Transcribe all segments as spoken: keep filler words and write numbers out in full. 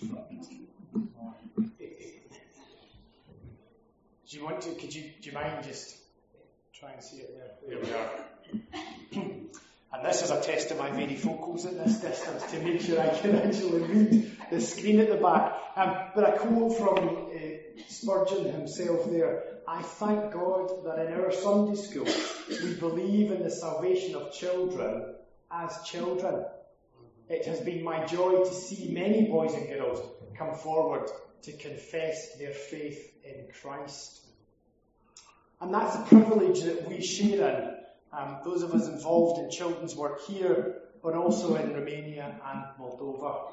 Do you want to, could you, do you mind just try and see it there? There we are. And this is a test of my varifocals at this distance to make sure I can actually read the screen at the back. Um, but a quote from uh, Spurgeon himself there. I thank God that in our Sunday school we believe in the salvation of children as children. It has been my joy to see many boys and girls come forward to confess their faith in Christ. And that's a privilege that we share in. Um, those of us involved in children's work here, but also in Romania and Moldova.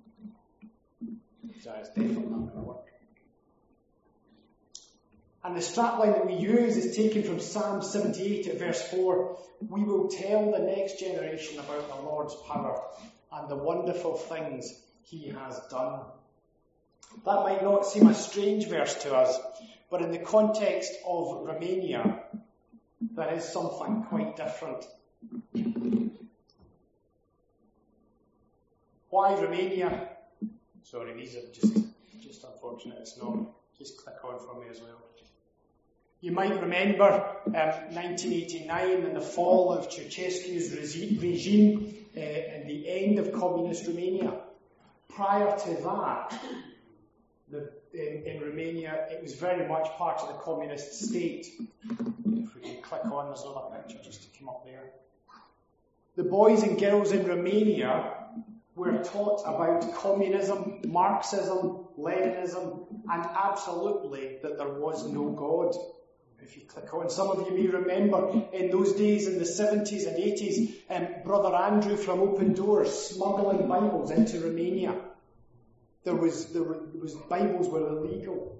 So it's definitely not going to work. And the strapline that we use is taken from Psalm seventy-eight at verse four. We will tell the next generation about the Lord's power and the wonderful things He has done. That might not seem a strange verse to us, but in the context of Romania, that is something quite different. Why Romania? Sorry, these are just, just unfortunate. It's not. Just click on for me as well. You might remember um, nineteen eighty-nine and the fall of Ceausescu's regime uh, and the end of communist Romania. Prior to that, the, in, in Romania, it was very much part of the communist state. If we can click on, there's another picture just to come up there. The boys and girls in Romania were taught about communism, Marxism, Leninism, and absolutely that there was no God. If you click on, some of you may remember in those days in the seventies and eighties, um, Brother Andrew from Open Doors smuggling Bibles into Romania. There was, there were, there was Bibles were illegal.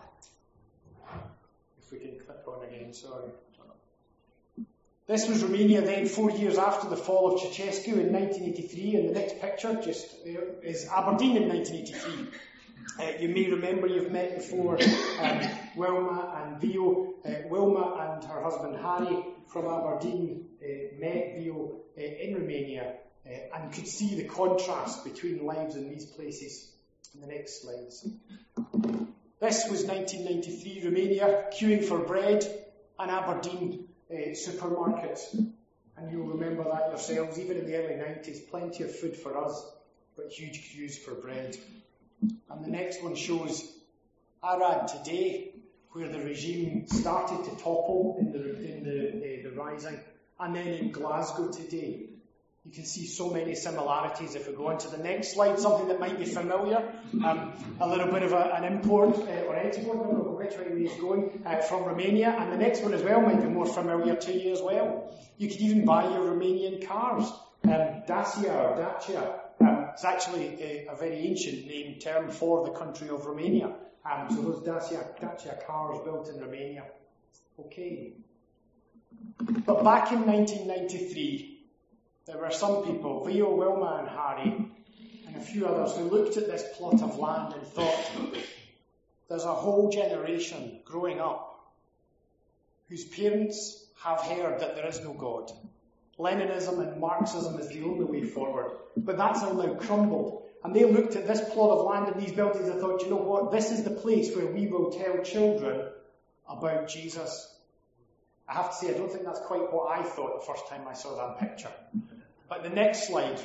If we can click on again, sorry. This was Romania then, four years after the fall of Ceausescu in nineteen eighty-three, and the next picture just there is Aberdeen in nineteen eighty-three. Uh, you may remember, you've met before, um, Wilma and Vio. Uh, Wilma and her husband Harry from Aberdeen uh, met Vio uh, in Romania uh, and could see the contrast between lives in these places. In the next slides. This was nineteen ninety-three, Romania, queuing for bread, and Aberdeen uh, supermarkets. And you'll remember that yourselves, even in the early nineties, plenty of food for us, but huge queues for bread. And the next one shows Arad today, where the regime started to topple in the, in the, uh, the rising, and then in Glasgow today. You can see so many similarities. If we go on to the next slide, something that might be familiar, um, a little bit of a, an import uh, or export, I don't know which way he's going, uh, from Romania. And the next one as well might be more familiar to you as well. You could even buy your Romanian cars. Um, Dacia or Dacia. Um, it's actually a, a very ancient name term for the country of Romania. Um, so those Dacia, Dacia cars built in Romania. Okay. But back in nineteen ninety-three, there were some people, Vio, Wilma and Harry, and a few others, who looked at this plot of land and thought, there's a whole generation growing up whose parents have heard that there is no God. Leninism and Marxism is the only way forward. But that's all now crumbled. And they looked at this plot of land and these buildings and thought, you know what, this is the place where we will tell children about Jesus. I have to say, I don't think that's quite what I thought the first time I saw that picture. But the next slide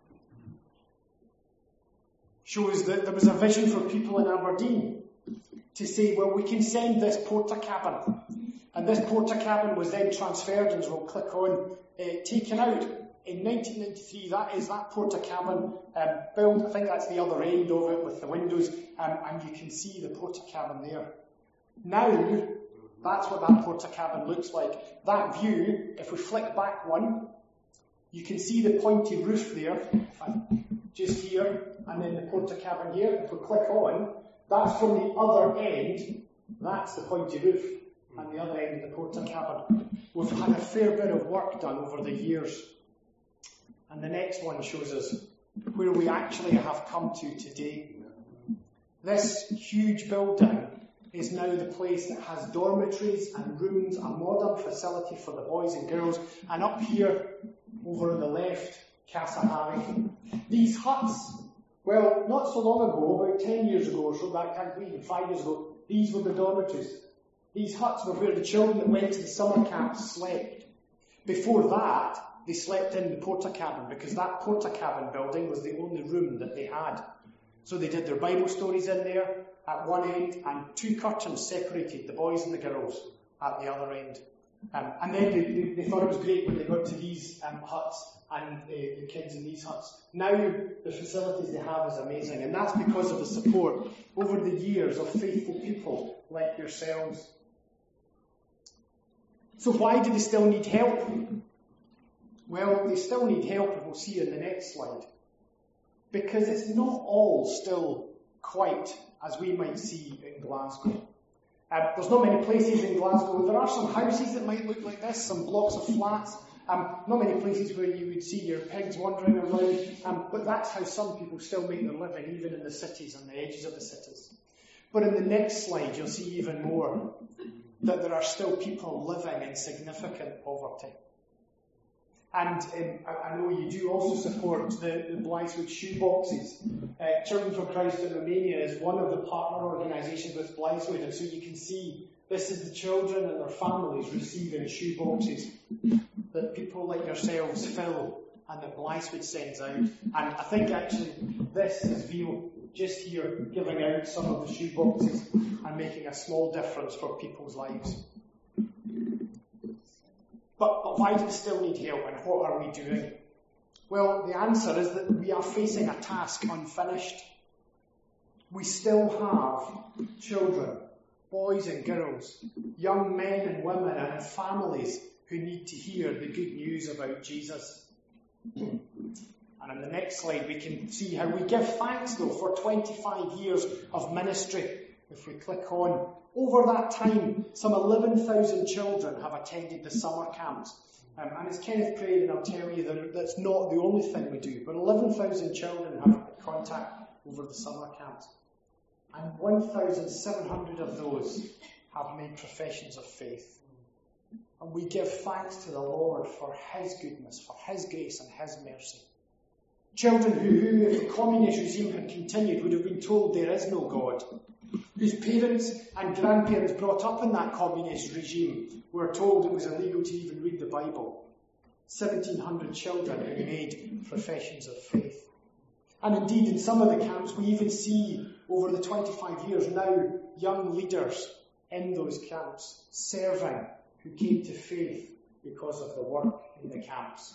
shows that there was a vision for people in Aberdeen to say, well, we can send this porta cabin. And this porta cabin was then transferred, and as we'll click on, uh, taken out. In nineteen ninety-three, that is that porta cabin um, built. I think that's the other end of it with the windows, um, and you can see the porta cabin there. Now, that's what that porta cabin looks like. That view, if we flick back one, you can see the pointy roof there, just here, and then the porta cabin here. If we click on, that's from the other end, that's the pointy roof, and the other end of the porta cabin. We've had a fair bit of work done over the years. And the next one shows us where we actually have come to today. This huge building is now the place that has dormitories and rooms, a modern facility for the boys and girls, and up here, over on the left, Casa Harry. These huts Well, not so long ago, about ten years ago or so, that can't be even five years ago, these were the dormitories. These huts were where the children that went to the summer camps slept. Before that, they slept in the Portakabin, because that Portakabin building was the only room that they had. So they did their Bible stories in there at one end, and two curtains separated the boys and the girls at the other end. Um, and then they, they, they thought it was great when they got to these um, huts and uh, the kids in these huts. Now the facilities they have is amazing, and that's because of the support over the years of faithful people like yourselves. So why do they still need help? Well, they still need help, and we'll see in the next slide. Because it's not all still quite as we might see in Glasgow. Uh, there's not many places in Glasgow. There are some houses that might look like this, some blocks of flats. Um, not many places where you would see your pigs wandering around. Um, but that's how some people still make their living, even in the cities, on the edges of the cities. But in the next slide, you'll see even more that there are still people living in significant poverty. And um, I, I know you do also support the, the Blythewood shoe boxes. Uh, Children for Christ in Romania is one of the partner organisations with Blythewood, and so you can see this is the children and their families receiving shoe boxes that people like yourselves fill and that Blythewood sends out. And I think actually this is Vio just here giving out some of the shoe boxes and making a small difference for people's lives. But, but why do they still need help, and what are we doing? Well, the answer is that we are facing a task unfinished. We still have children, boys and girls, young men and women and families who need to hear the good news about Jesus. And on the next slide we can see how we give thanks though for twenty-five years of ministry. If we click on, over that time, some eleven thousand children have attended the summer camps. Um, and as Kenneth prayed, and I'll tell you that that's not the only thing we do, but eleven thousand children have contact over the summer camps. And one thousand seven hundred of those have made professions of faith. And we give thanks to the Lord for His goodness, for His grace and His mercy. Children who, who, if the communist regime had continued, would have been told there is no God. Whose parents and grandparents brought up in that communist regime were told it was illegal to even read the Bible. seventeen hundred children who made professions of faith. And indeed, in some of the camps, we even see over the twenty-five years now young leaders in those camps serving who came to faith because of the work in the camps.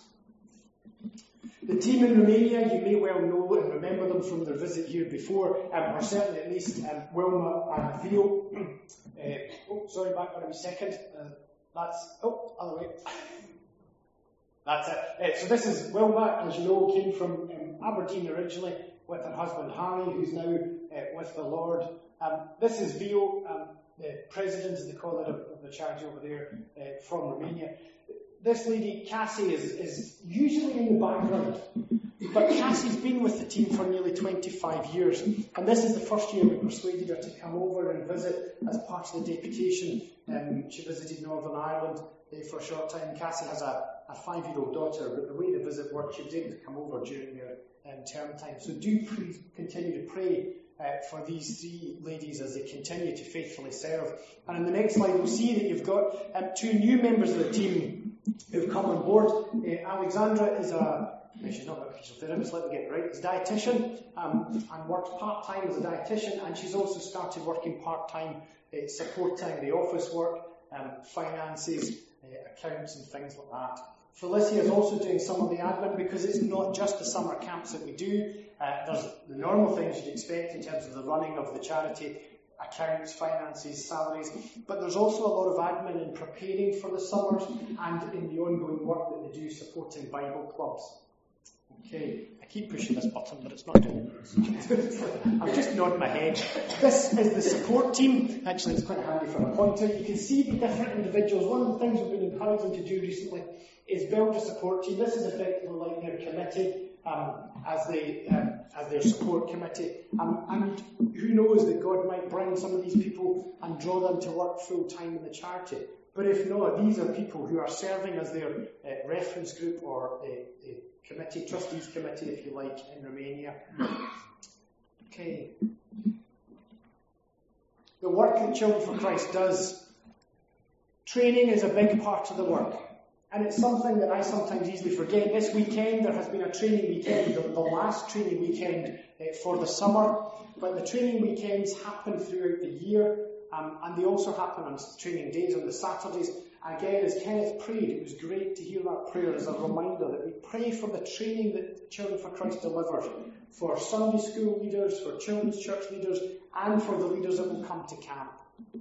The team in Romania, you may well know and remember them from their visit here before, um, or certainly at least um, Wilma and Theo. uh, oh, sorry, back on a second. Uh, that's, oh, other way. That's it. Uh, so this is Wilma, as you know, came from um, Aberdeen originally with her husband Harry, who's now uh, with the Lord. Um, this is Theo, um, the president, as they call it, of, of the charity over there uh, from Romania. This lady, Cassie, is, is usually in the background. But Cassie's been with the team for nearly twenty-five years. And this is the first year we persuaded her to come over and visit as part of the deputation. Um, she visited Northern Ireland uh, for a short time. Cassie has a, a five-year-old daughter, but the way the visit worked, she was able to come over during their um, term time. So do please continue to pray uh, for these three ladies as they continue to faithfully serve. And in the next slide, we'll see that you've got um, two new members of the team who've come on board. Uh, Alexandra is a, she's not a occupational therapist, let me get it right, is a dietitian um, and works part-time as a dietitian, and she's also started working part-time uh, supporting the office work, um, finances, uh, accounts and things like that. Felicia is also doing some of the admin because it's not just the summer camps that we do. Uh, there's the normal things you'd expect in terms of the running of the charity, accounts, finances, salaries, but there's also a lot of admin in preparing for the summers and in the ongoing work that they do supporting Bible clubs. Okay, I keep pushing this button, but it's not doing it. I'm just nodding my head. This is the support team. Actually, it's quite handy for a pointer. You can see the different individuals. One of the things we've been encouraging to do recently is build a support team. This is effectively like their committee. Um, as they um, as their support committee, um, and who knows that God might bring some of these people and draw them to work full time in the charity. But if not, these are people who are serving as their uh, reference group or uh, uh, committee, trustees committee, if you like, in Romania. Okay. The work that Children for Christ does, training is a big part of the work. And it's something that I sometimes easily forget. This weekend, there has been a training weekend, the, the last training weekend uh, for the summer. But the training weekends happen throughout the year, um, and they also happen on training days, on the Saturdays. Again, as Kenneth prayed, it was great to hear that prayer as a reminder that we pray for the training that Children for Christ delivers, for Sunday school leaders, for children's church leaders, and for the leaders that will come to camp.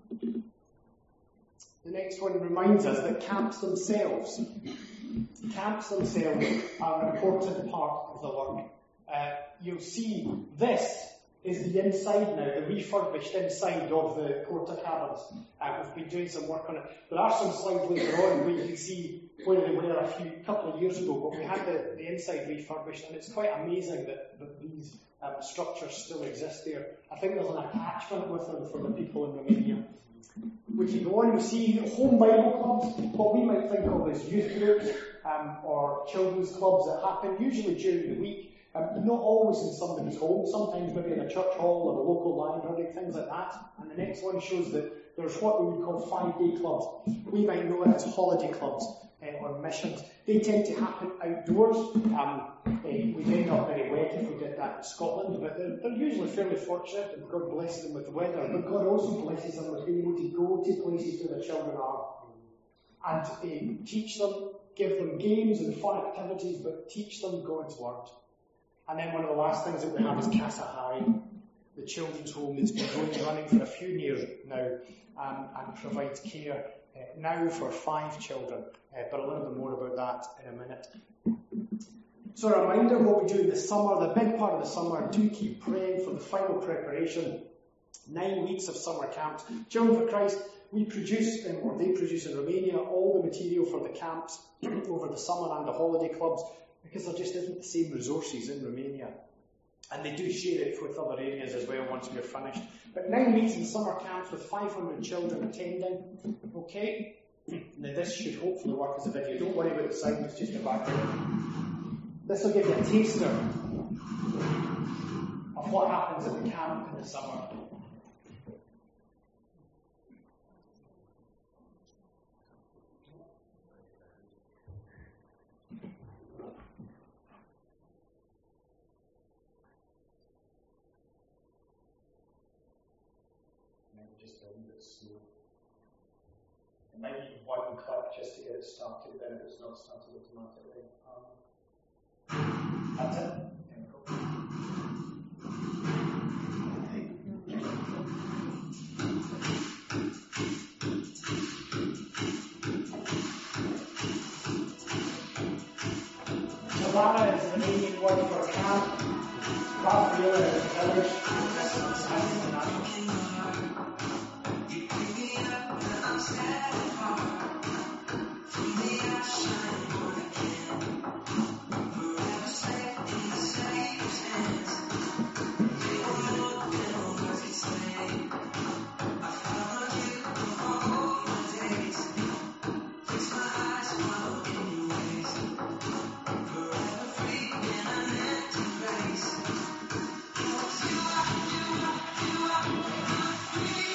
The next one reminds us that camps themselves, camps themselves are an important part of the work. Uh, you'll see this is the inside now, the refurbished inside of the Porta cabins. Uh, we've been doing some work on it. There are some slides later on where you can see where they were a few couple of years ago, but we had the, the inside refurbished, and it's quite amazing that, that these um, structures still exist there. I think there's an attachment with them for the people in Romania. We can go on and see home Bible clubs, what we might think of as youth groups um, or children's clubs that happen usually during the week. Um, not always in somebody's home, sometimes maybe in a church hall or a local library, things like that. And the next one shows that there's what we would call five-day clubs. We might know it as holiday clubs uh, or missions. They tend to happen outdoors. Um, uh, we'd end up very wet if we did that in Scotland, but they're, they're usually fairly fortunate, and God blesses them with the weather. But God also blesses them with being able to go to places where the children are and uh, teach them, give them games and fun activities, but teach them God's word. And then one of the last things that we have is Casa High, the children's home that's been going and running for a few years now, um, and provides care uh, now for five children. Uh, but a little bit more about that in a minute. So a reminder of what we do in the summer, the big part of the summer, do keep praying for the final preparation. Nine weeks of summer camps. Children for Christ, we produce, um, or they produce in Romania, all the material for the camps over the summer and the holiday clubs, because there just isn't the same resources in Romania. And they do share it with other areas as well once we're finished. But nine weeks in summer camps with five hundred children attending. Okay? Now this should hopefully work as a video. Don't worry about the sound, it's just a background. This will give you a taster of what happens at the camp in the summer. It might need one click just to get it started, then if it's not started automatically. Um, that's it. There we go. Savannah is the Romanian word for camp. Rafaela is village. This is international. You are, you are, you are free.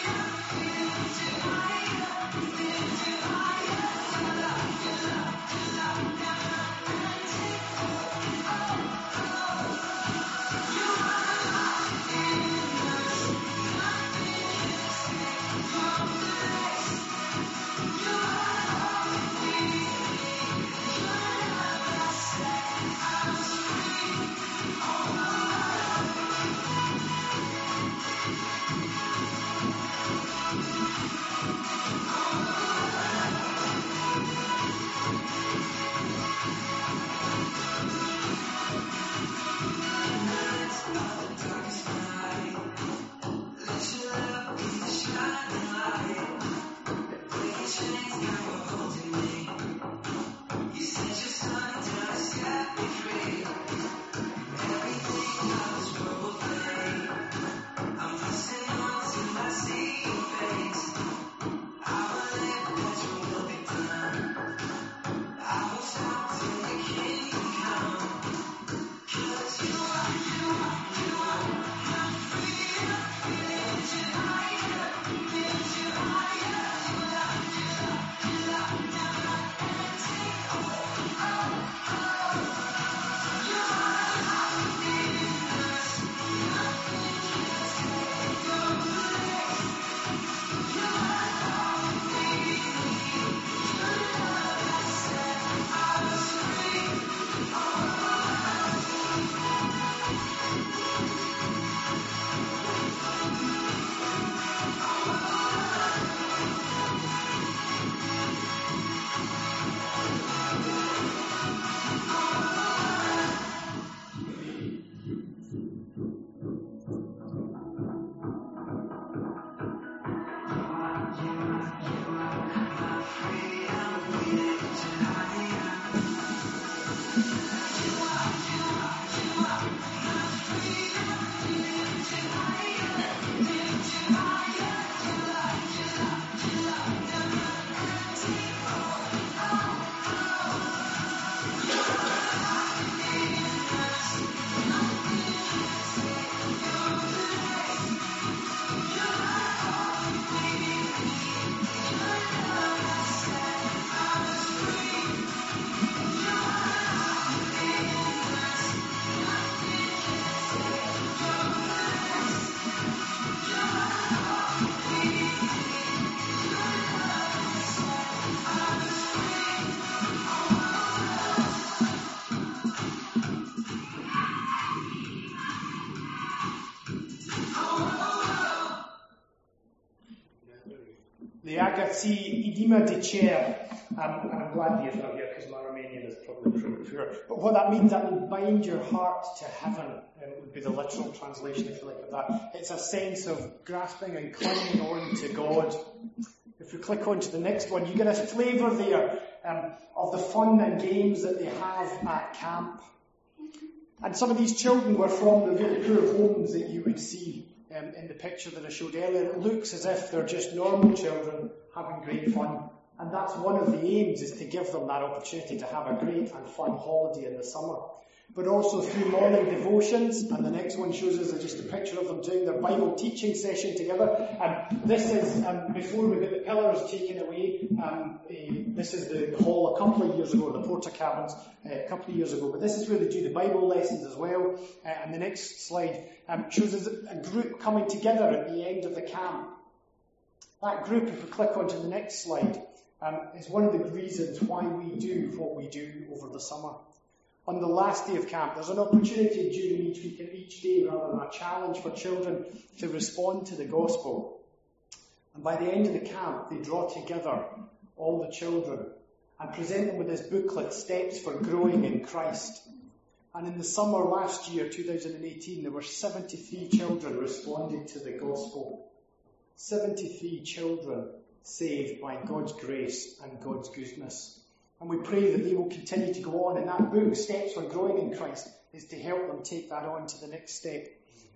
the Agați Idima de Cer. Um, and I'm glad you're not here because my Romanian is probably pretty poor. But what that means, that will bind your heart to heaven. Um, would be the literal translation, if you like, of that. It's a sense of grasping and clinging on to God. If we click on to the next one, you get a flavour there um, of the fun and games that they have at camp. And some of these children were from the really poor homes that you would see um, in the picture that I showed earlier. It looks as if they're just normal children having great fun. And that's one of the aims, is to give them that opportunity to have a great and fun holiday in the summer. But also through morning devotions, and the next one shows us just a picture of them doing their Bible teaching session together. And this is, um, before we get the pillars taken away, um, uh, this is the, the hall a couple of years ago, the Porta Cabins, uh, a couple of years ago. But this is where they do the Bible lessons as well. Uh, and the next slide um, shows us a group coming together at the end of the camp. That group, if we click onto the next slide, um, is one of the reasons why we do what we do over the summer. On the last day of camp, there's an opportunity during each week and each day, rather than a challenge for children to respond to the gospel. And by the end of the camp, they draw together all the children and present them with this booklet, Steps for Growing in Christ. And in the summer last year, two thousand eighteen, there were seventy-three children responded to the gospel. seventy-three children saved by God's grace and God's goodness. And we pray that they will continue to go on. And that book, Steps for Growing in Christ, is to help them take that on to the next step.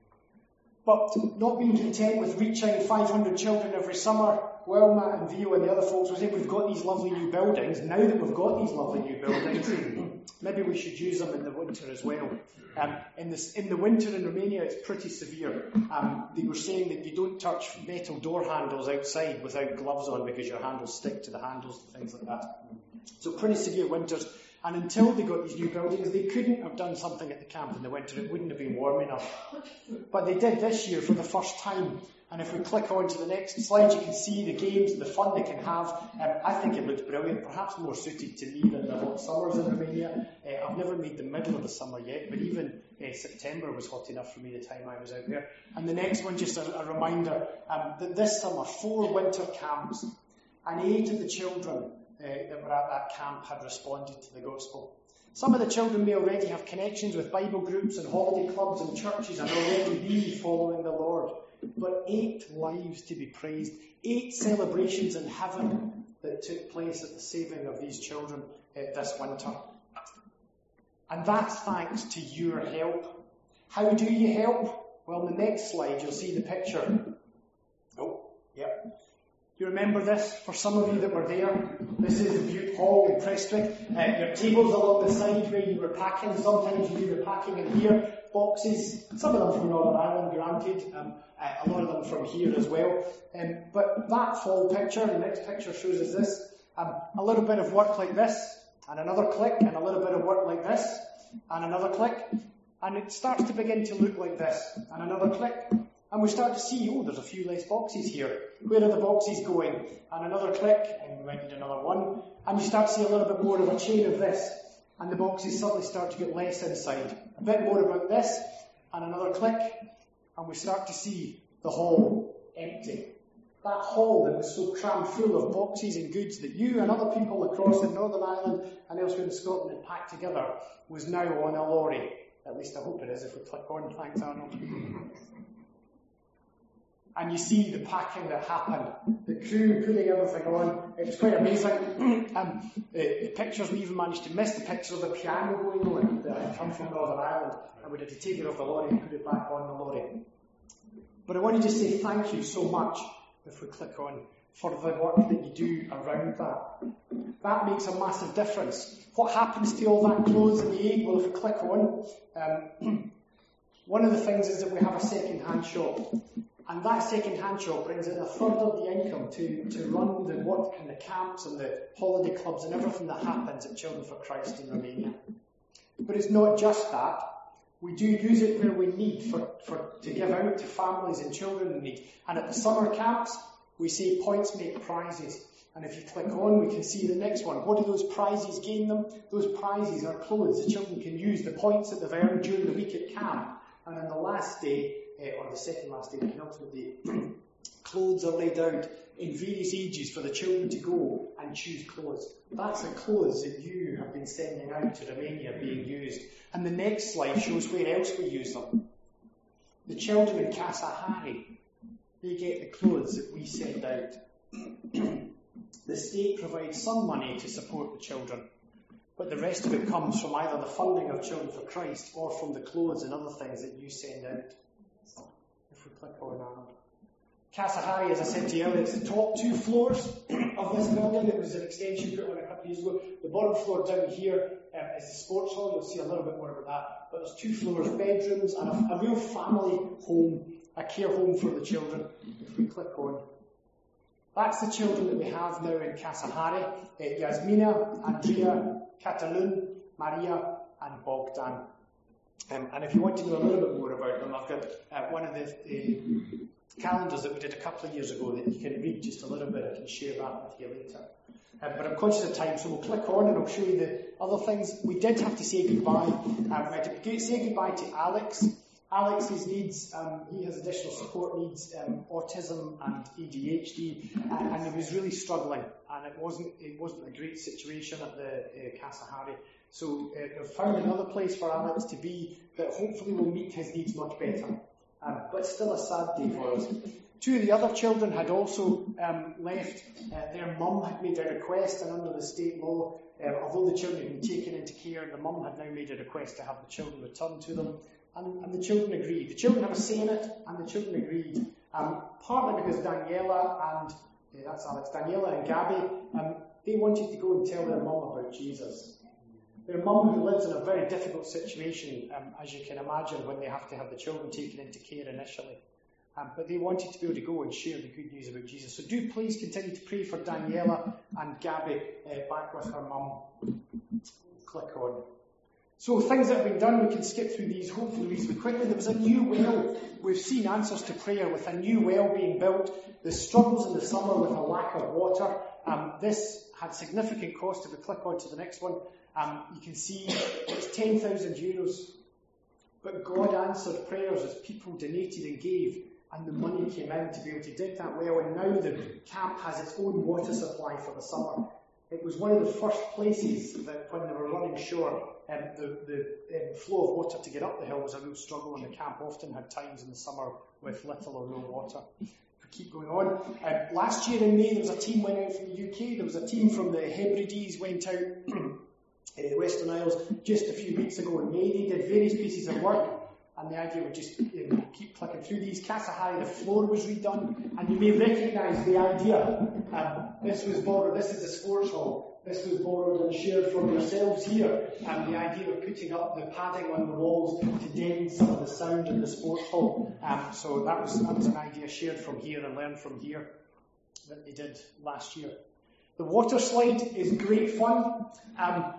But not being content with reaching five hundred children every summer, Wilma and Vio and the other folks were saying, we've got these lovely new buildings. Now that we've got these lovely new buildings, maybe we should use them in the winter as well. Um, in, this, in the winter in Romania, it's pretty severe. Um, they were saying that you don't touch metal door handles outside without gloves on, because your handles stick to the handles and things like that. So pretty severe winters. And until they got these new buildings, they couldn't have done something at the camp in the winter. It wouldn't have been warm enough. But they did this year for the first time. And if we click on to the next slide, you can see the games and the fun they can have. Um, I think it looks brilliant, perhaps more suited to me than the hot summers in Romania. Uh, I've never made the middle of the summer yet, but even uh, September was hot enough for me the time I was out there. And the next one, just a, a reminder, um, that this summer, four winter camps, and eight of the children Uh, that were at that camp had responded to the gospel. Some of the children may already have connections with Bible groups and holiday clubs and churches and already be following the Lord. But eight lives to be praised, eight celebrations in heaven that took place at the saving of these children uh, this winter. And that's thanks to your help. How do you help? Well, in the next slide you'll see the picture. Oh, yep. You remember this? For some of you that were there, this is the Butte Hall in Prestwick. Uh, your tables along the side where you were packing. Sometimes you do the packing in here. Boxes, some of them from Northern Ireland, granted. Um, uh, a lot of them from here as well. Um, but that fall picture, the next picture shows us this. Um, a little bit of work like this, and another click, and a little bit of work like this, and another click. And it starts to begin to look like this, and another click. And we start to see, oh, there's a few less boxes here. Where are the boxes going? And another click, and we might need another one. And you start to see a little bit more of a chain of this. And the boxes suddenly start to get less inside. A bit more about this, and another click. And we start to see the hall empty. That hall that was so crammed full of boxes and goods that you and other people across in Northern Ireland and elsewhere in Scotland had packed together was now on a lorry. At least I hope it is if we click on. Thanks, Arnold. And you see the packing that happened, the crew putting everything on. It was quite amazing. um, the, the pictures, we even managed to miss the picture of the piano going on that had come from Northern Ireland, and we had to take it off the lorry and put it back on the lorry. But I wanted to say thank you so much, if we click on, for the work that you do around that. That makes a massive difference. What happens to all that clothes in the aid? Well, if we click on, um, one of the things is that we have a second-hand shop. And that second-hand shop brings in a third of the income to, to run the work and the camps and the holiday clubs and everything that happens at Children for Christ in Romania. But it's not just that. We do use it where we need for, for to give out to families and children in need. And at the summer camps, we say points make prizes. And if you click on, we can see the next one. What do those prizes gain them? Those prizes are clothes. The children can use the points that they've earned during the week at camp. And on the last day, Uh, or the second last day, the penultimate day, clothes are laid out in various ages for the children to go and choose clothes. That's the clothes that you have been sending out to Romania being used. And the next slide shows where else we use them. The children in Casa Hari, they get the clothes that we send out. The state provides some money to support the children, but the rest of it comes from either the funding of Children for Christ or from the clothes and other things that you send out. If we click on that. Casa Hari, as I said to you earlier, it's the top two floors of this building. It was an extension put on a couple of years ago. The bottom floor down here um, is the sports hall. You'll see a little bit more about that. But there's two floors, bedrooms, and a, a real family home, a care home for the children. If we click on. That's the children that we have now in Casa Hari. Uh, Yasmina, Andrea, Catalun, Maria, and Bogdan. Um, and if you want to know a little bit more about them, I've got uh, one of the uh, calendars that we did a couple of years ago that you can read just a little bit. I can share that with you later. Um, but I'm conscious of time, so we'll click on and I'll show you the other things. We did have to say goodbye. Um, we had to say goodbye to Alex. Alex's needs, um, he has additional support needs, um, autism and A D H D, and, and he was really struggling, and it wasn't it wasn't a great situation at the uh, Casa Hari. So uh, we've found another place for Alex to be that hopefully will meet his needs much better. Um, but still a sad day for us. Two of the other children had also um, left. Uh, their mum had made a request, and under the state law, uh, although the children had been taken into care, the mum had now made a request to have the children returned to them. And, and the children agreed. The children have a say in it, and the children agreed. Um, partly because Daniela and, yeah, that's Alex, Daniela and Gabby, um, they wanted to go and tell their mum about Jesus. Their mum, who lives in a very difficult situation, um, as you can imagine, when they have to have the children taken into care initially. Um, but they wanted to be able to go and share the good news about Jesus. So do please continue to pray for Daniela and Gabby uh, back with her mum. Click on. So things that have been done, we can skip through these hopefully reasonably quickly. There was a new well. We've seen answers to prayer with a new well being built. The struggles in the summer with a lack of water. Um, this had significant cost. If we click on to the next one, um, you can see it's ten thousand euros. But God answered prayers as people donated and gave, and the money came in to be able to dig that well. And now the camp has its own water supply for the summer. It was one of the first places that when they were running short, um, the, the um, flow of water to get up the hill was a real struggle, and the camp often had times in the summer with little or no water. If we keep going on. Um, last year in May, there was a team went out from the U K. There was a team from the Hebrides went out in the Western Isles just a few weeks ago in May. They did various pieces of work. And the idea would just you know, keep clicking through these. Casa Hari, the floor was redone, and you may recognise the idea. Um, this was borrowed, this is the sports hall. This was borrowed and shared from yourselves here. And um, the idea of putting up the padding on the walls to deaden some of the sound in the sports hall. Um, so that was that was an idea shared from here and learned from here that they did last year. The water slide is great fun. Um,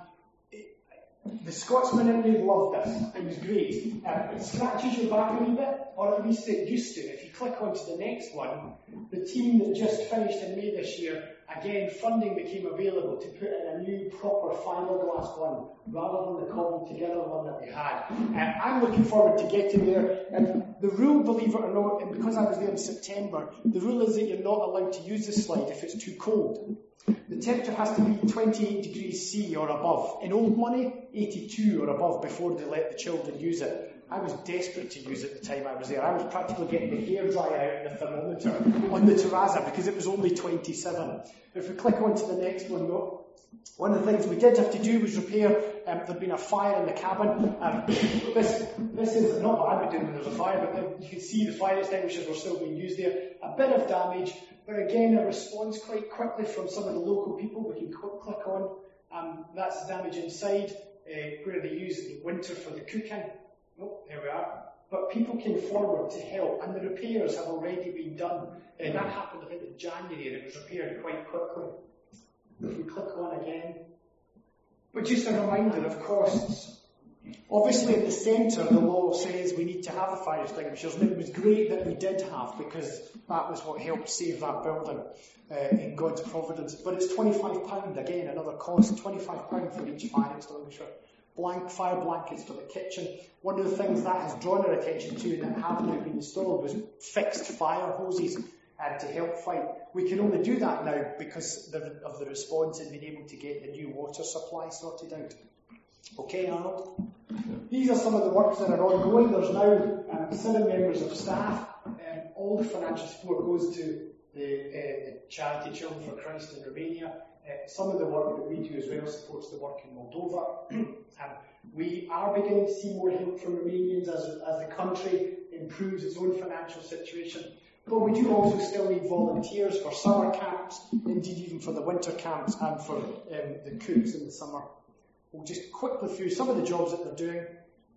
The Scotsman in me loved this. It was great. Um, it scratches your back a wee bit, or at least it used to. If you click on to the next one, the team that just finished in May this year, again, funding became available to put in a new proper fiberglass one, rather than the cobbled together one that they had. Um, I'm looking forward to getting there. Um, the rule, believe it or not, and because I was there in September, the rule is that you're not allowed to use the slide if it's too cold. The temperature has to be twenty-eight degrees C or above. In old money, eighty-two or above before they let the children use it. I was desperate to use it the time I was there. I was practically getting the hairdryer out and the thermometer on the terrazza because it was only twenty-seven. If we click on to the next one, though, one of the things we did have to do was repair, um, there'd been a fire in the cabin. Um, this, this is not what I would do when there's a fire, but you can see the fire extinguishers were still being used there. A bit of damage, but again a response quite quickly from some of the local people. We can click, click on. Um, that's the damage inside, uh, where they use the winter for the cooking. Oh, there we are. But people came forward to help, and the repairs have already been done. Uh, that happened, I think, in January, and it was repaired quite quickly. If we click on again. But just a reminder of costs. Obviously, at the centre, the law says we need to have the fire extinguishers, and it was great that we did have, because that was what helped save that building uh, in God's providence. But it's twenty-five pounds, again, another cost, twenty-five pounds for each fire extinguisher. Blank fire blankets for the kitchen. One of the things that has drawn our attention to and that have now been installed was fixed fire hoses. uh, to help fight. We can only do that now because the, of the response in being able to get the new water supply sorted out. Okay, Arnold? These are some of the works that are ongoing. There's now um, seven members of staff. Um, all the financial support goes to the, uh, the charity Children for Christ in Romania. Uh, some of the work that we do as well supports the work in Moldova. um, we are beginning to see more help from Romanians as, as the country improves its own financial situation. But we do also still need volunteers for summer camps, indeed even for the winter camps and for um, the cooks in the summer. We'll just quickly through some of the jobs that they're doing.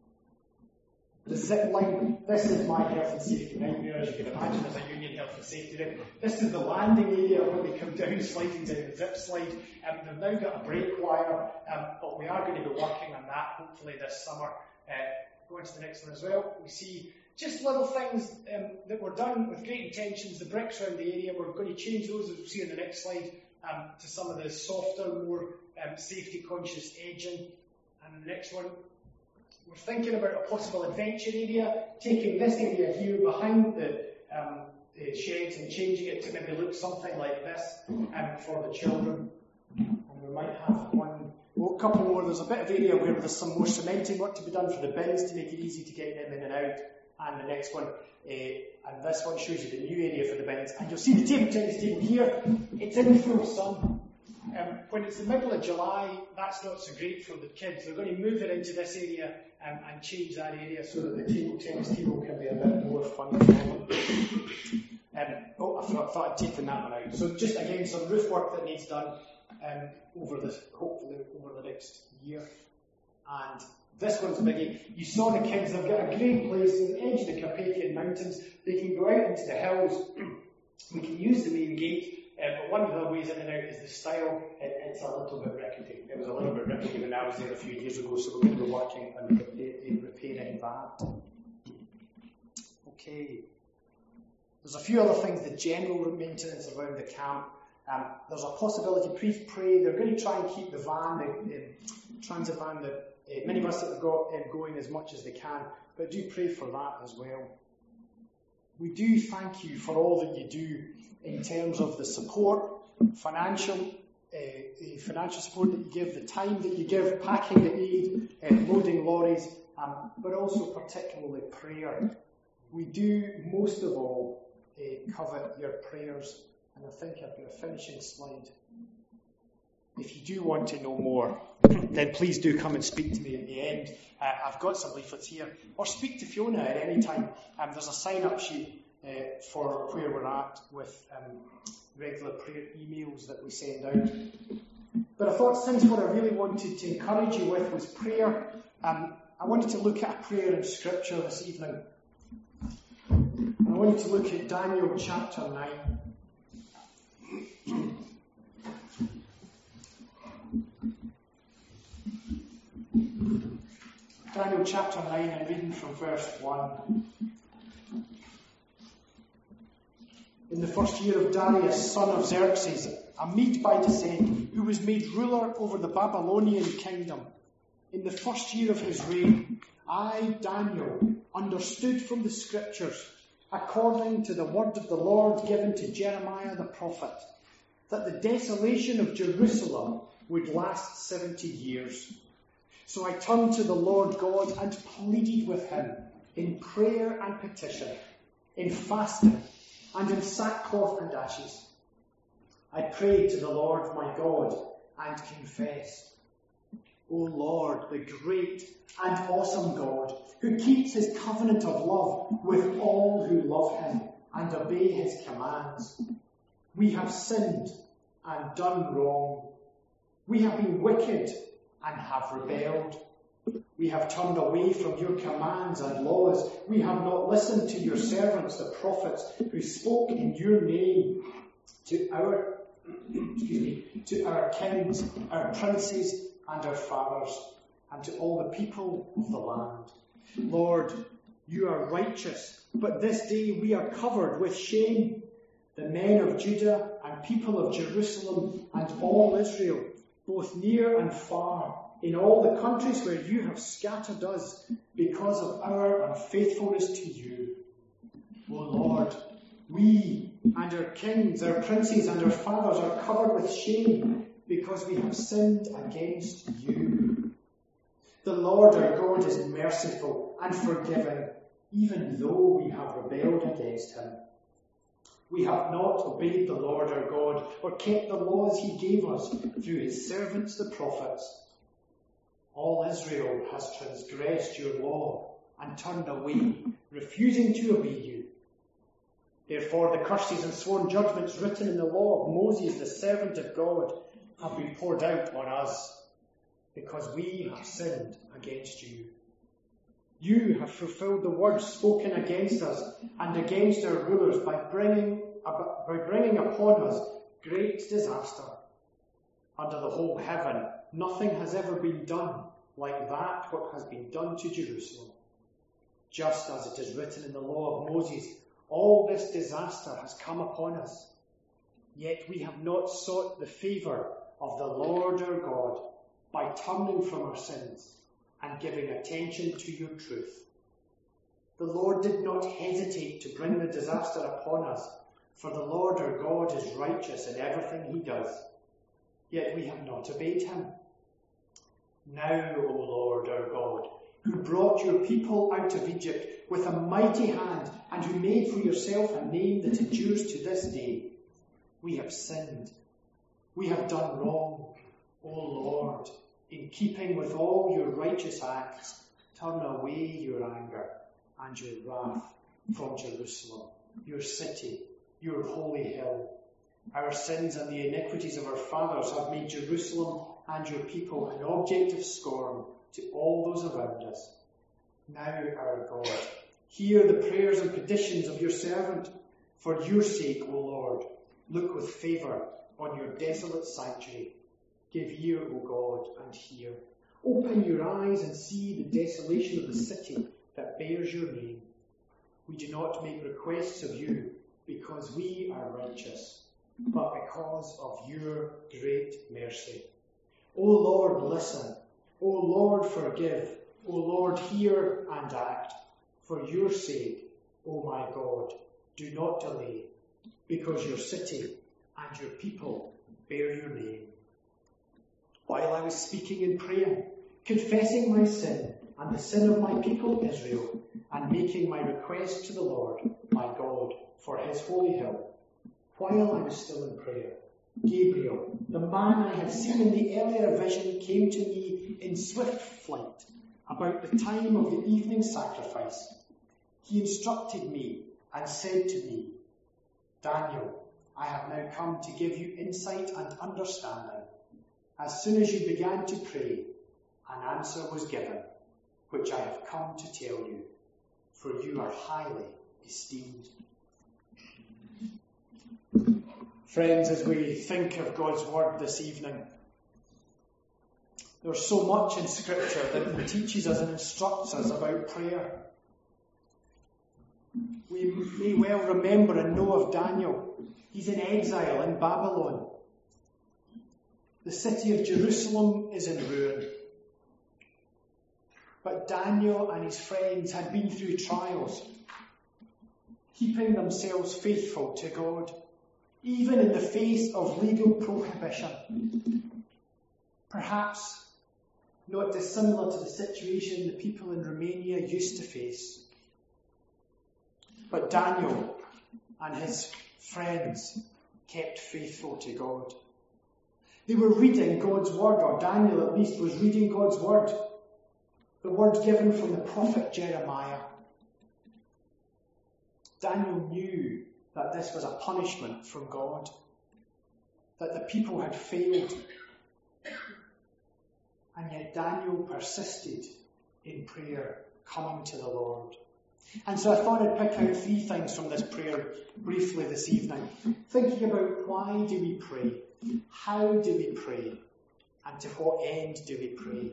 The zip line, this is my health and safety nightmare, as you can imagine, as a union health and safety rep. This is the landing area where they come down, sliding down the zip slide. Um, they've now got a brake wire, um, but we are going to be working on that, hopefully this summer. Uh, going to the next one as well, we see just little things um, that were done with great intentions. The bricks around the area, we're going to change those, as we'll see in the next slide, um, to some of the softer, more um, safety-conscious edging. And the next one, we're thinking about a possible adventure area, taking this area here behind the, um, the sheds and changing it to maybe look something like this um, for the children. And we might have one, well, a couple more. There's a bit of area where there's some more cementing work to be done for the bins to make it easy to get them in and out. And the next one, uh, and this one shows you the new area for the bins. And you'll see the table tennis table here. It's in full sun. Um, when it's the middle of July, that's not so great for the kids. They're going to move it into this area um, and change that area so that the table tennis table can be a bit more fun for them. Um, oh, I thought, I thought I'd taken that one out. So just again, some roof work that needs done um, over this, hopefully over the next year. And this one's a biggie. You saw the kids, they've got a great place on the edge of the Carpathian Mountains. They can go out into the hills. We can use the main gate. Uh, but one of the ways in and out is the style. It, it's a little bit rickety. It was a little bit rickety when I was there a few years ago, so we're going to be working on repairing that. Okay. There's a few other things, the general maintenance around the camp. Um, there's a possibility, please pray, they're going to try and keep the van, the, the transit van, the uh, minibus that they've got um, going as much as they can, but do pray for that as well. We do thank you for all that you do in terms of the support, financial, uh, the financial support that you give, the time that you give, packing the aid, uh, loading lorries, um, but also particularly prayer. We do most of all uh, covet your prayers, and I think I've got a finishing slide. If you do want to know more, then please do come and speak to me at the end. Uh, I've got some leaflets here, or speak to Fiona at any time. Um, there's a sign-up sheet uh, for where we're at with um, regular prayer emails that we send out. But I thought, since what I really wanted to encourage you with was prayer, um, I wanted to look at a prayer in Scripture this evening. I wanted to look at Daniel chapter nine. Daniel chapter nine, and reading from verse one. In the first year of Darius, son of Xerxes, a Mede by descent, who was made ruler over the Babylonian kingdom, in the first year of his reign, I, Daniel, understood from the Scriptures, according to the word of the Lord given to Jeremiah the prophet, that the desolation of Jerusalem would last seventy years. So I turned to the Lord God and pleaded with him in prayer and petition, in fasting, and in sackcloth and ashes. I prayed to the Lord my God and confessed, O Lord, the great and awesome God, who keeps his covenant of love with all who love him and obey his commands. We have sinned and done wrong. We have been wicked and have rebelled. We have turned away from your commands and laws. We have not listened to your servants, the prophets, who spoke in your name to our, excuse me, to our kings, our princes, and our fathers, and to all the people of the land. Lord, you are righteous, but this day we are covered with shame. The men of Judah and people of Jerusalem and all Israel, both near and far, in all the countries where you have scattered us because of our unfaithfulness to you. O Lord, we and our kings, our princes, and our fathers are covered with shame because we have sinned against you. The Lord our God is merciful and forgiving, even though we have rebelled against him. We have not obeyed the Lord our God or kept the laws he gave us through his servants the prophets. All Israel has transgressed your law and turned away, refusing to obey you. Therefore the curses and sworn judgments written in the law of Moses, the servant of God, have been poured out on us, because we have sinned against you. You have fulfilled the words spoken against us and against our rulers by bringing, by bringing upon us great disaster. Under the whole heaven, nothing has ever been done like that what has been done to Jerusalem. Just as it is written in the law of Moses, all this disaster has come upon us. Yet we have not sought the favour of the Lord our God by turning from our sins and giving attention to your truth. The Lord did not hesitate to bring the disaster upon us, for the Lord our God is righteous in everything he does. Yet we have not obeyed him. Now, O Lord our God, who brought your people out of Egypt with a mighty hand and who made for yourself a name that endures to this day, we have sinned. We have done wrong, O Lord. In keeping with all your righteous acts, turn away your anger and your wrath from Jerusalem, your city, your holy hill. Our sins and the iniquities of our fathers have made Jerusalem and your people an object of scorn to all those around us. Now, our God, hear the prayers and petitions of your servant. For your sake, O Lord, look with favour on your desolate sanctuary. Give ear, O God, and hear. Open your eyes and see the desolation of the city that bears your name. We do not make requests of you because we are righteous, but because of your great mercy. O Lord, listen. O Lord, forgive. O Lord, hear and act. For your sake, O my God, do not delay, because your city and your people bear your name. While I was speaking in prayer, confessing my sin and the sin of my people Israel, and making my request to the Lord, my God, for his holy hill, while I was still in prayer, Gabriel, the man I had seen in the earlier vision, came to me in swift flight about the time of the evening sacrifice. He instructed me and said to me, Daniel, I have now come to give you insight and understanding. As soon as you began to pray, an answer was given, which I have come to tell you, for you are highly esteemed. Friends, as we think of God's word this evening, there's so much in Scripture that teaches us and instructs us about prayer. We may well remember and know of Daniel. He's in exile in Babylon. The city of Jerusalem is in ruin. But Daniel and his friends had been through trials, keeping themselves faithful to God, even in the face of legal prohibition. Perhaps not dissimilar to the situation the people in Romania used to face. But Daniel and his friends kept faithful to God. They were reading God's word, or Daniel at least was reading God's word, the word given from the prophet Jeremiah. Daniel knew that this was a punishment from God, that the people had failed. And yet Daniel persisted in prayer, coming to the Lord. And so I thought I'd pick out three things from this prayer briefly this evening, thinking about why do we pray, how do we pray, and to what end do we pray.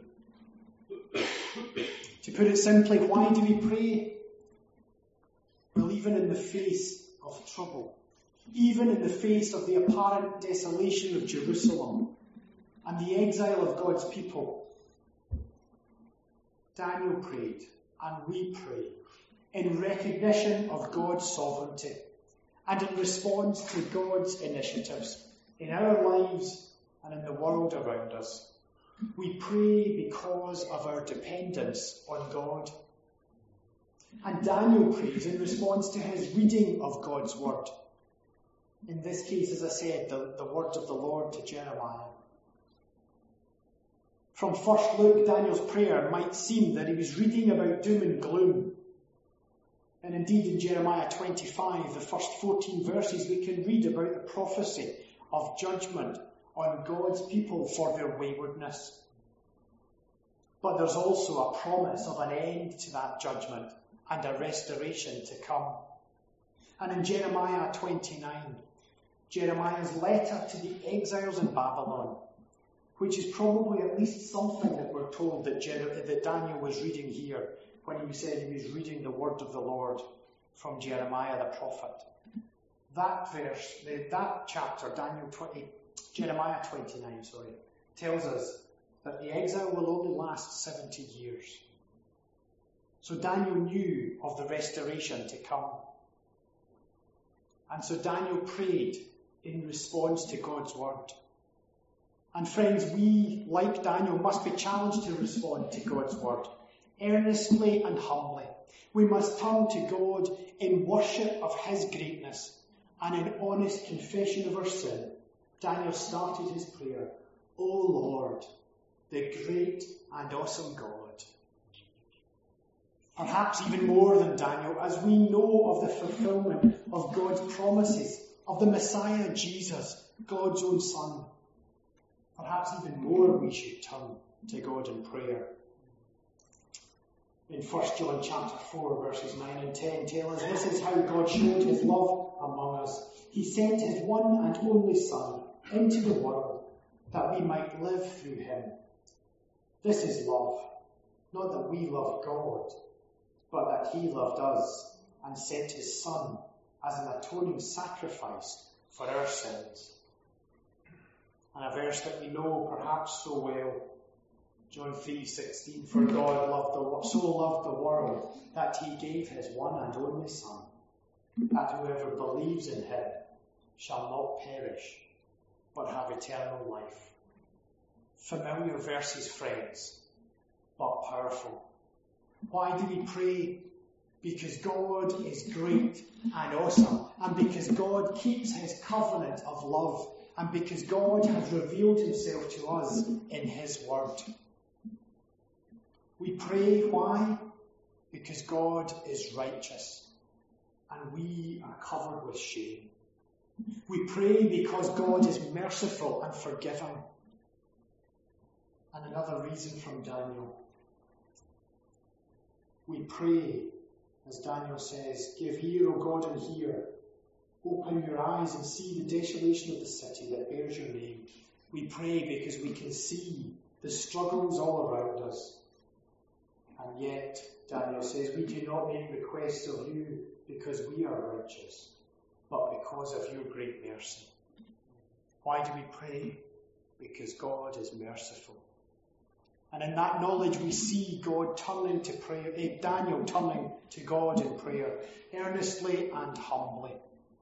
To put it simply, why do we pray? Well, even in the face of trouble, even in the face of the apparent desolation of Jerusalem and the exile of God's people, Daniel prayed, and we pray, in recognition of God's sovereignty and in response to God's initiatives in our lives and in the world around us. We pray because of our dependence on God. And Daniel prays in response to his reading of God's word. In this case, as I said, the, the word of the Lord to Jeremiah. From first look, Daniel's prayer might seem that he was reading about doom and gloom. And indeed in Jeremiah twenty-five, the first fourteen verses, we can read about the prophecy of judgment on God's people for their waywardness. But there's also a promise of an end to that judgment and a restoration to come. And in Jeremiah twenty-nine, Jeremiah's letter to the exiles in Babylon, which is probably at least something that we're told that, Jer- that Daniel was reading here when he said he was reading the word of the Lord from Jeremiah the prophet. That verse, that chapter, Daniel twenty, Jeremiah twenty-nine, sorry, tells us that the exile will only last seventy years. So Daniel knew of the restoration to come. And so Daniel prayed in response to God's word. And friends, we, like Daniel, must be challenged to respond to God's word, earnestly and humbly. We must turn to God in worship of his greatness and in honest confession of our sin. Daniel started his prayer, O Lord, the great and awesome God. Perhaps even more than Daniel, as we know of the fulfillment of God's promises, of the Messiah Jesus, God's own Son. Perhaps even more we should turn to God in prayer. In First John chapter four, verses nine and ten tell us this is how God showed his love among us. He sent his one and only Son into the world that we might live through him. This is love, not that we love God, but that he loved us and sent his Son as an atoning sacrifice for our sins. And a verse that we know perhaps so well, John three sixteen, for God loved the, so loved the world that he gave his one and only Son, that whoever believes in him shall not perish, but have eternal life. Familiar verses, friends, but powerful. Why do we pray? Because God is great and awesome, and because God keeps his covenant of love, and because God has revealed himself to us in his word. We pray, why? Because God is righteous, and we are covered with shame. We pray because God is merciful and forgiving. And another reason from Daniel. We pray, as Daniel says, give ear, O God, and hear. Open your eyes and see the desolation of the city that bears your name. We pray because we can see the struggles all around us. And yet, Daniel says, we do not make requests of you because we are righteous, but because of your great mercy. Why do we pray? Because God is merciful. And in that knowledge we see God turning to prayer, eh, Daniel turning to God in prayer, earnestly and humbly.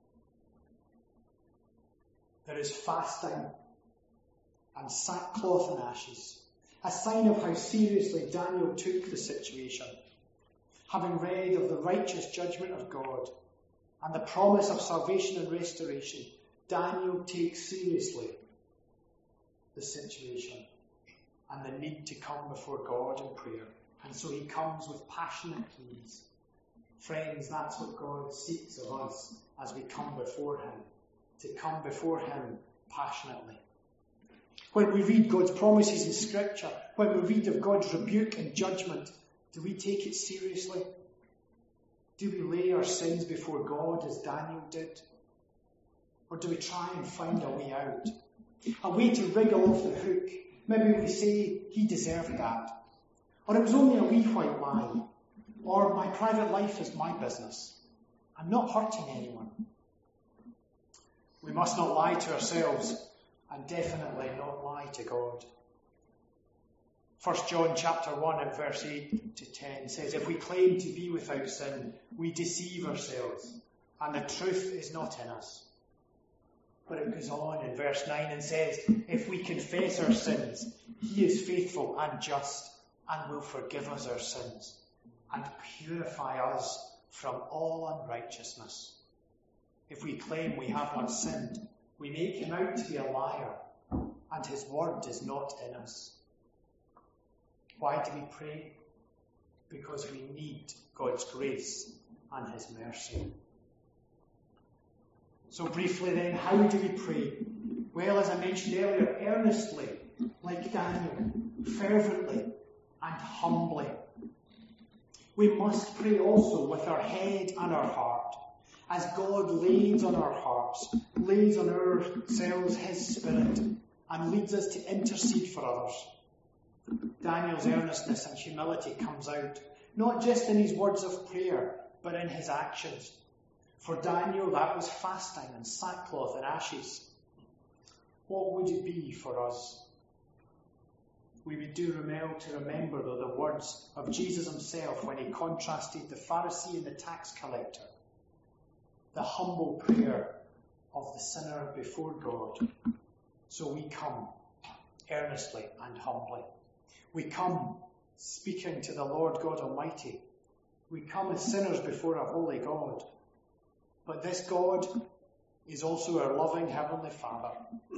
There is fasting and sackcloth and ashes, a sign of how seriously Daniel took the situation. Having read of the righteous judgment of God and the promise of salvation and restoration, Daniel takes seriously the situation and the need to come before God in prayer. And so he comes with passionate pleas. Friends, that's what God seeks of us as we come before him, to come before him passionately. When we read God's promises in Scripture, when we read of God's rebuke and judgment, do we take it seriously? Do we lay our sins before God as Daniel did? Or do we try and find a way out? A way to wriggle off the hook. Maybe we say, he deserved that. Or it was only a wee white lie. Or my private life is my business. I'm not hurting anyone. We must not lie to ourselves, and definitely not lie to God. First John chapter one and verse eight to ten says, if we claim to be without sin, we deceive ourselves, and the truth is not in us. But it goes on in verse nine and says, if we confess our sins, he is faithful and just and will forgive us our sins and purify us from all unrighteousness. If we claim we have not sinned, we make him out to be a liar, and his word is not in us. Why do we pray? Because we need God's grace and his mercy. So briefly then, how do we pray? Well, as I mentioned earlier, earnestly, like Daniel, fervently and humbly. We must pray also with our head and our heart, as God lays on our hearts, lays on ourselves his Spirit, and leads us to intercede for others. Daniel's earnestness and humility comes out, not just in his words of prayer, but in his actions. For Daniel, that was fasting and sackcloth and ashes. What would it be for us? We would do well to remember, though, the words of Jesus himself when he contrasted the Pharisee and the tax collector. The humble prayer of the sinner before God. So we come earnestly and humbly. We come speaking to the Lord God Almighty. We come as sinners before a holy God. But this God is also our loving Heavenly Father.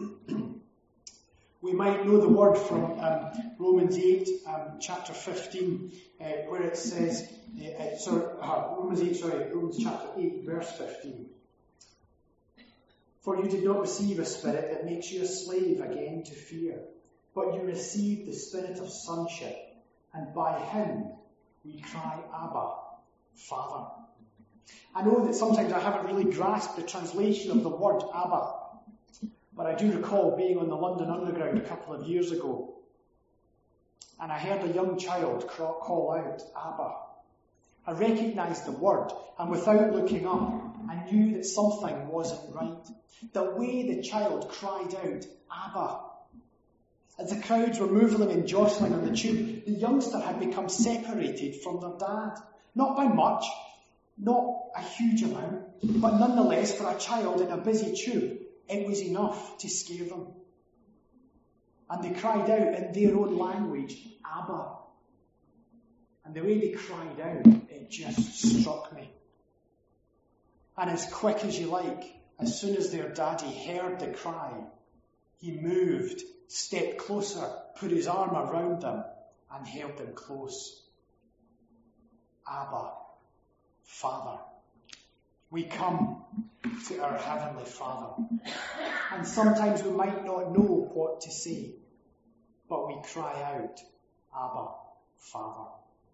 We might know the word from um, Romans eight, um, chapter fifteen, uh, where it says, uh, uh, sorry, uh, Romans eight, sorry, Romans chapter eight, verse fifteen. For you did not receive a spirit that makes you a slave again to fear, but you received the spirit of sonship, and by him we cry, Abba, Father. I know that sometimes I haven't really grasped the translation of the word Abba, but I do recall being on the London Underground a couple of years ago, and I heard a young child call out, Abba. I recognised the word, and without looking up, I knew that something wasn't right. The way the child cried out, Abba. As the crowds were moving and jostling on the tube, the youngster had become separated from their dad. Not by much, not a huge amount, but nonetheless, for a child in a busy tube, it was enough to scare them. And they cried out in their own language, Abba. And the way they cried out, it just struck me. And as quick as you like, as soon as their daddy heard the cry, he moved, stepped closer, put his arm around them, and held them close. Abba, Father. We come to our Heavenly Father. And sometimes we might not know what to say, but we cry out, Abba, Father.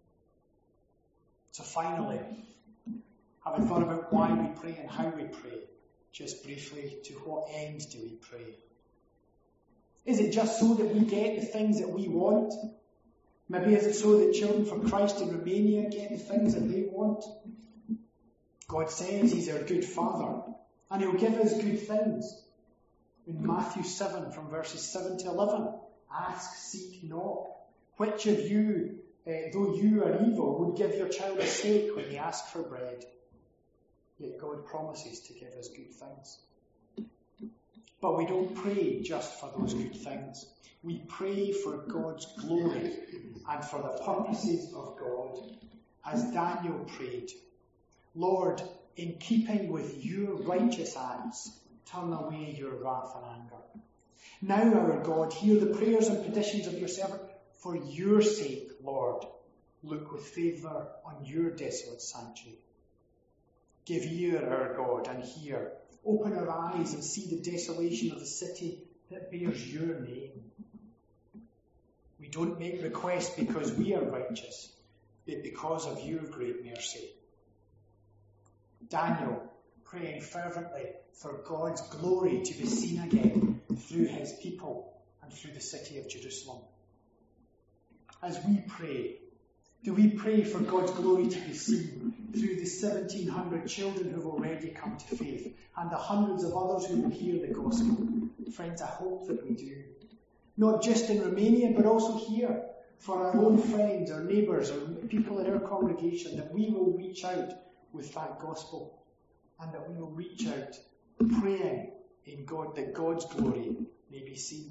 So finally, having thought about why we pray and how we pray, just briefly, to what end do we pray? Is it just so that we get the things that we want? Maybe is it so that Children for Christ in Romania get the things that they want? God says he's our good Father, and he'll give us good things. In Matthew seven, from verses seven to eleven, ask, seek, knock. Which of you, uh, though you are evil, would give your child a steak when they ask for bread? Yet God promises to give us good things. But we don't pray just for those good things. We pray for God's glory and for the purposes of God, as Daniel prayed. Lord, in keeping with your righteous acts, turn away your wrath and anger. Now, our God, hear the prayers and petitions of your servant. For your sake, Lord, look with favour on your desolate sanctuary. Give ear, our God, and hear. Open our eyes and see the desolation of the city that bears your name. We don't make requests because we are righteous, but because of your great mercy. Daniel, praying fervently for God's glory to be seen again through his people and through the city of Jerusalem. As we pray, do we pray for God's glory to be seen through the seventeen hundred children who have already come to faith and the hundreds of others who will hear the gospel? Friends, I hope that we do. Not just in Romania, but also here, for our own friends, our neighbours, or people in our congregation, that we will reach out with that gospel. and that we will reach out, praying in God that God's glory may be seen.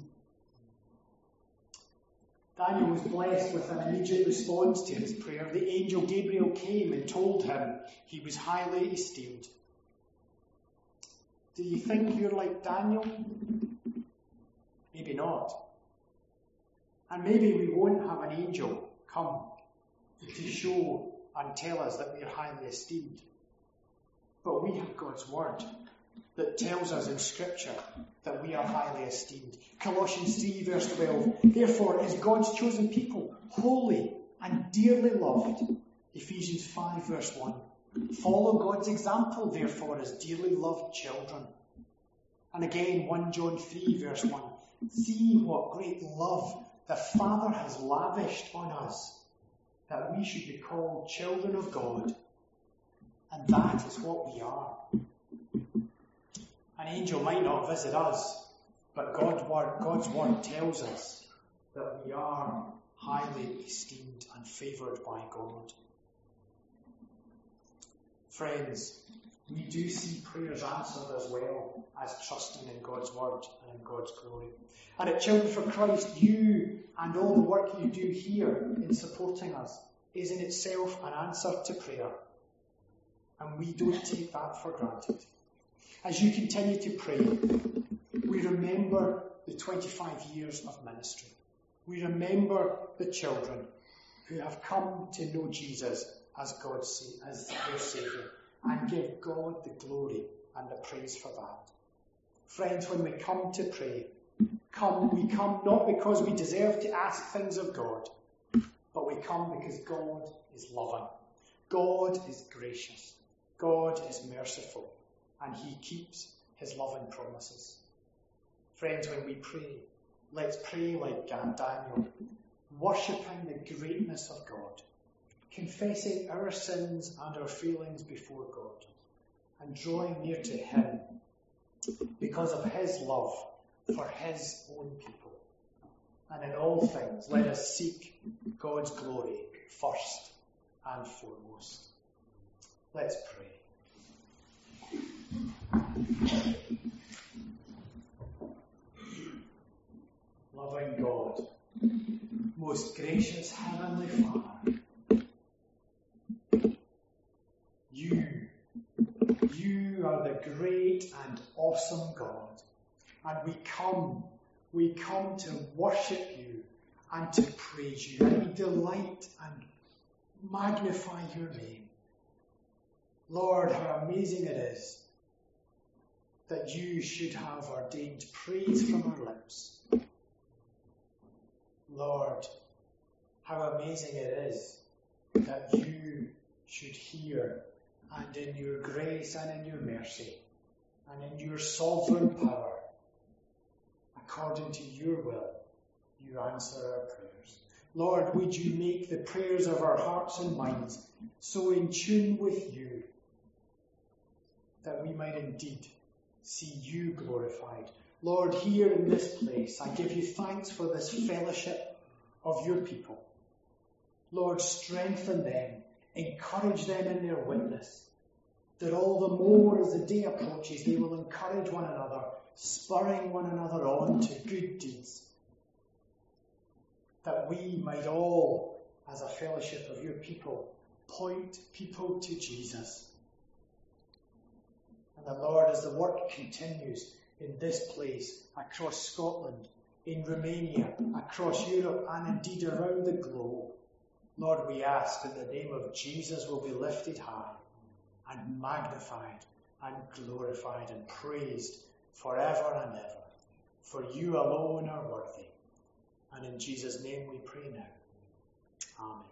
Daniel was blessed with an immediate response to his prayer. The angel Gabriel came and told him he was highly esteemed. Do you think you're like Daniel? Maybe not. And maybe we won't have an angel come to show and tell us that we are highly esteemed. But we have God's word that tells us in Scripture that we are highly esteemed. Colossians three verse twelve, therefore as God's chosen people, holy and dearly loved. Ephesians five verse one, follow God's example, therefore, as dearly loved children. And again, First John three verse one, see what great love the Father has lavished on us, that we should be called children of God. And that is what we are. An angel might not visit us, but God's word, God's word tells us that we are highly esteemed and favoured by God. Friends, we do see prayers answered as well as trusting in God's word and in God's glory. And at Children for Christ, you and all the work you do here in supporting us is in itself an answer to prayer. And we don't take that for granted. As you continue to pray, we remember the twenty-five years of ministry. We remember the children who have come to know Jesus as God's, as their Saviour, and give God the glory and the praise for that. Friends, when we come to pray, come, we come not because we deserve to ask things of God, but we come because God is loving. God is gracious. God is merciful. And he keeps his loving promises. Friends, when we pray, let's pray like Daniel, worshipping the greatness of God, confessing our sins and our failings before God, and drawing near to him because of his love for his own people. And in all things, let us seek God's glory first and foremost. Let's pray. Loving God, most gracious Heavenly Father, you, you are the great and awesome God, and we come, we come to worship you and to praise you, and we delight and magnify your name. Lord, how amazing it is that you should have ordained praise from our lips. Lord, how amazing it is that you should hear, and in your grace and in your mercy and in your sovereign power, according to your will, you answer our prayers. Lord, would you make the prayers of our hearts and minds so in tune with you that we might indeed see you glorified. Lord, here in this place, I give you thanks for this fellowship of your people. Lord, strengthen them, encourage them in their witness, that all the more as the day approaches, they will encourage one another, spurring one another on to good deeds, that we might all, as a fellowship of your people, point people to Jesus. And the Lord, as the work continues in this place, across Scotland, in Romania, across Europe, and indeed around the globe, Lord, we ask that the name of Jesus will be lifted high and magnified and glorified and praised forever and ever. For you alone are worthy. And in Jesus' name we pray now. Amen.